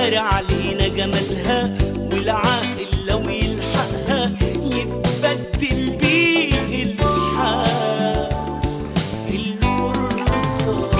بيدار علينا جمالها، والعاقل لو يلحقها يتبدل بيه الحال الفرصة.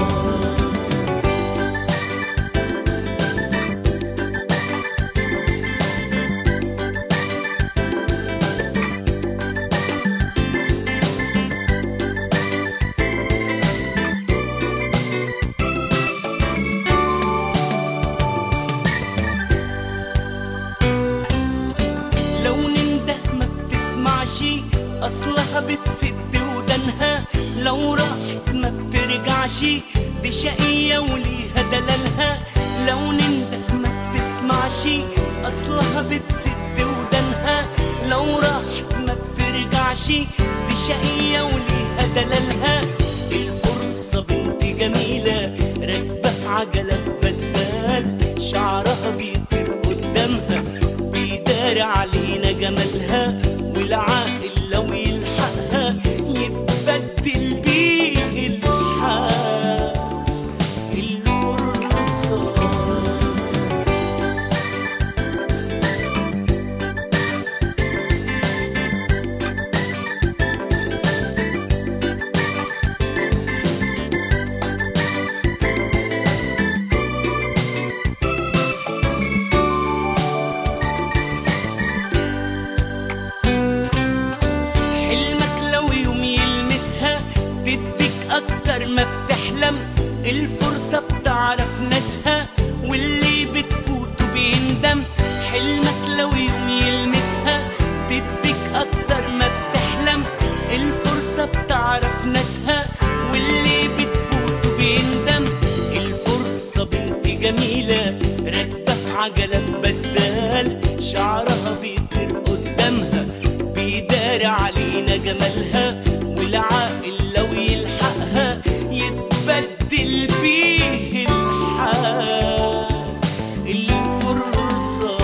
أصلها بتسد ودنها، لو راحت ما بترجعش، دي شقية وليها دلالها. لو ننده ما بتسمعش، أصلها بتسد ودنها، لو راحت ما بترجعش، دي شقية وليها دلالها. الفرصة بنت جميلة راكبة عجلة ببدال، شعرها بيطير قدامها بيدار علينا جمالها، والعاقل لو يلحقها يتبدل بيه الحال الفرصة. تديك أكتر ما بتحلم، الفرصة بتعرف ناسها، واللي بتفوته بيندم. حلمك لو يوم يلمسها تديك أكتر ما بتحلم، الفرصة بتعرف ناسها، واللي بتفوته بيندم. الفرصة بنت جميلة راكبة عجلة ببدال، شعرها بيطير قدامها بيدار علينا جمالها، والعاقل لو يلحقها يتبدل بيه الحال الفرصة.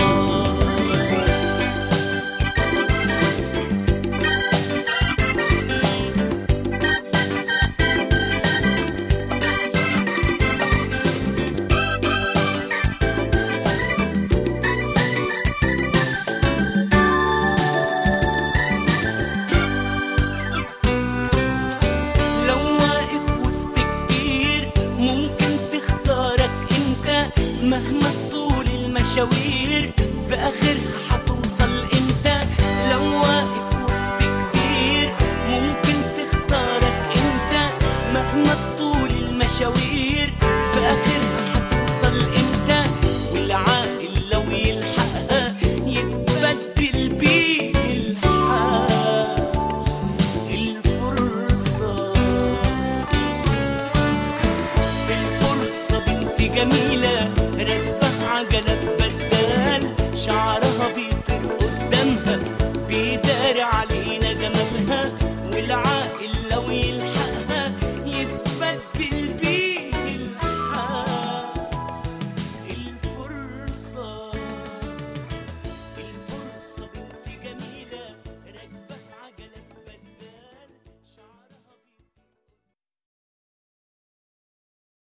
مهما طول المشاوير في آخرها هتوصل انت، لو واقف وسط كتير ممكن تختارك انت. مهما طول المشاوير في آخرها هتوصل انت، والعاقل لو يلحقها يتبدل بيه الحال الفرصة. الفرصة بنت جميلة راكبة عجلة